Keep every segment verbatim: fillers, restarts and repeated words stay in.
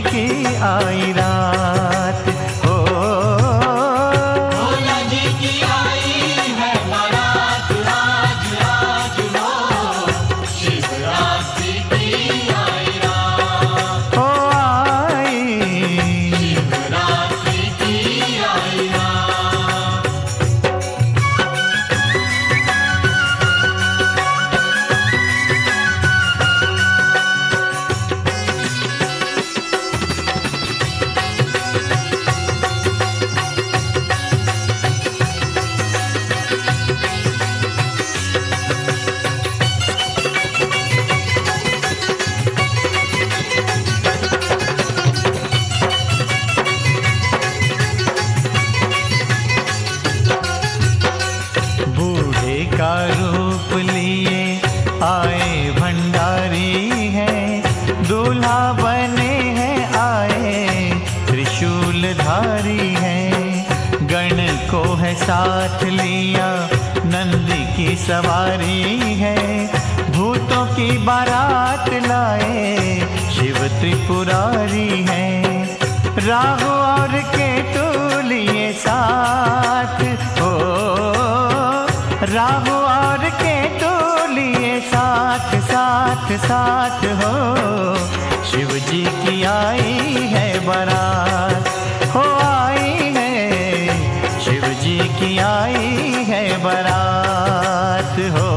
की आई रात हो, भोला जी की आई है बारात, राज राज हो, शिवरात्रि की आई रात, हो आई शिवरात्रि की आई रात। बूढ़े का रूप लिए आए भंडारी हैं, दूल्हा बने हैं आए त्रिशूलधारी हैं। गण को है साथ लिया नंदी की सवारी है, भूतों की बारात लाए शिव त्रिपुरारी हैं। राहु और केतु लिए साथ हो, राहु और केतु लिए साथ साथ साथ हो, शिव जी की आई है बारात हो, आई है शिव जी की आई है बारात हो।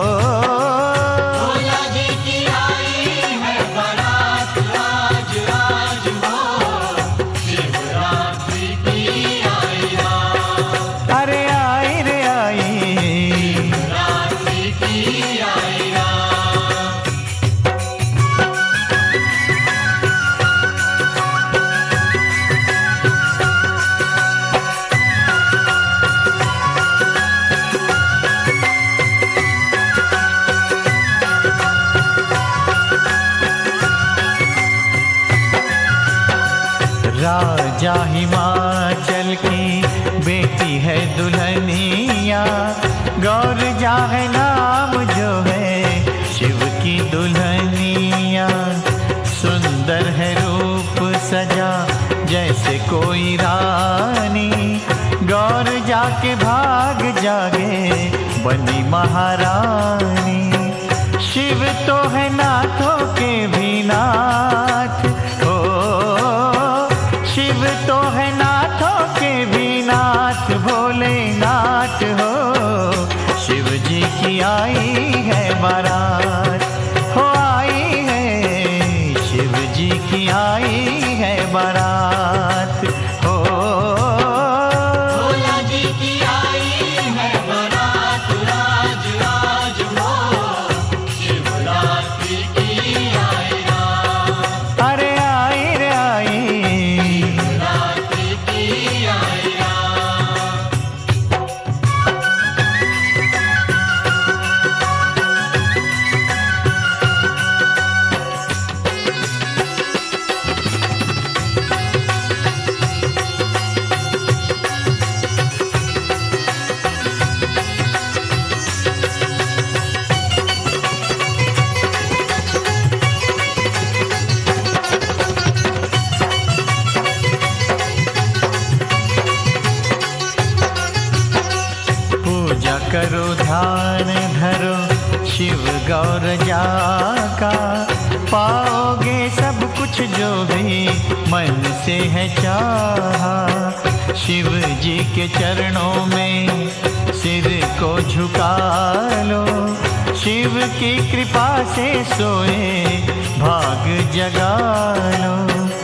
भोला जी की आई है बारात, राज राज हो, शिवरात्रि की आई रात, अरे आई रे आई, शिवरात्रि की आई रात। राजा हिमाचल की बेटी है दुल्हनिया, गौर जा है नाम जो है शिव की दुल्हनिया। सुंदर है रूप सजा जैसे कोई रानी, गौर जाके भाग जागे बनी महारानी। शिव तो है नाथों के भी नाथ हो, शिव तो है नाथों के भी नाथ, भोलेनाथ हो, शिव जी की आई है बारात हो, आई है शिव जी की आई है बारात हो। भोला जी की आई है बारात, राज राज हो, शिवरात्रि की आई रात, अरे आई रे आई, शिवरात्रि की आई रात। पूजा करो ध्यान धरो शिव गौर जाका, पाओगे सब कुछ जो भी मन से है चाहा। शिव जी के चरणों में सिर को झुका लो, शिव की कृपा से सोए भाग जगा लो।